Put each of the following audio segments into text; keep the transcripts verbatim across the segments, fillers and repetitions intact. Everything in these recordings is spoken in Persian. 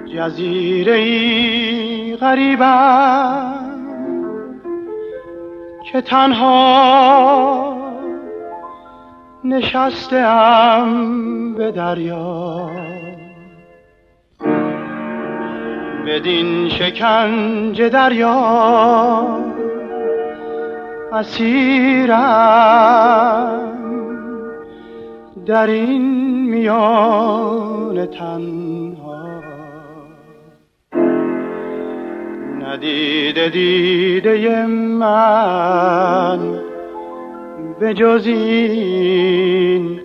جزیره‌ای غریبم که تنها نشسته‌ام به دریا، بدین شکنجه دریا اسیرم، در این میان تنها. ندیده دیده من به جز این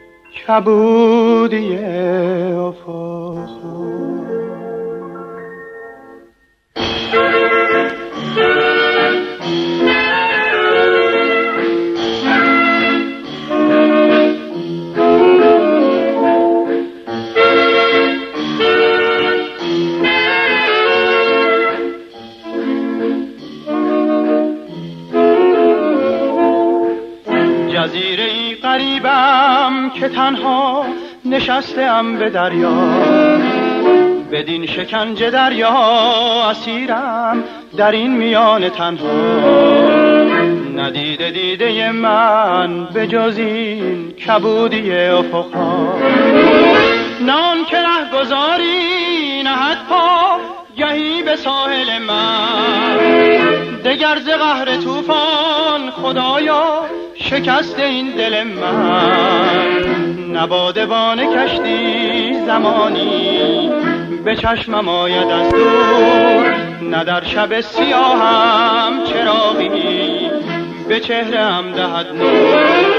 کبودی افق. جزیره‌ای غریبم که تنها نشسته‌ام به دریا، بدین شکنجه دریا اسیرم، در این میان تنها. ندیده دیده من به جز این کبودی افقها. نان که ره گذاری نهد پا گهی به ساحل من، دگر ز قهر طوفان خدایا شکست این دل من. نبادبان کشتی زمانی به چشمم آید از دور، نه در شب سیاهم چراغی به چهره هم دهد نور.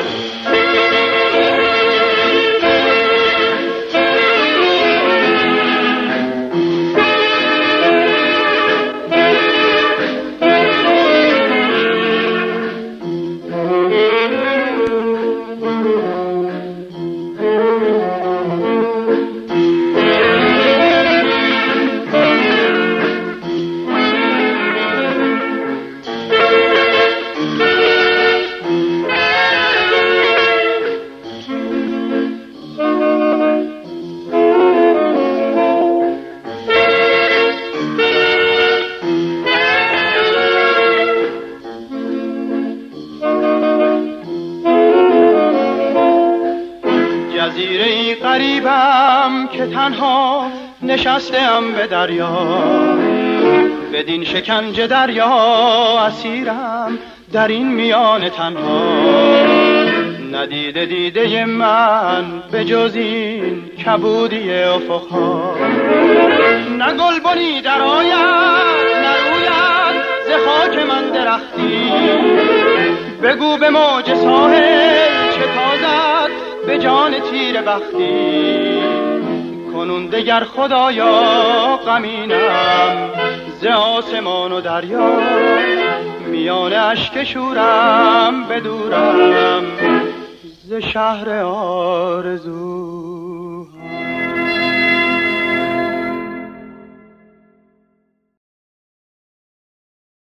جزیره‌ای غریبم که تنها نشسته‌ام به دریا، بدین شکنجه دریا اسیرم، در این میان تنها. ندیده دیده من به جز این کبودی افقها. نه گلبنی در آید نروید ز خاک من درختی، بگو به موج ساحل چه تازد به جان تیر بختی. کنون دگر خدایا غمینم ز آسمان و دریا، میان اشک شورم بدورم ز شهر آرزو.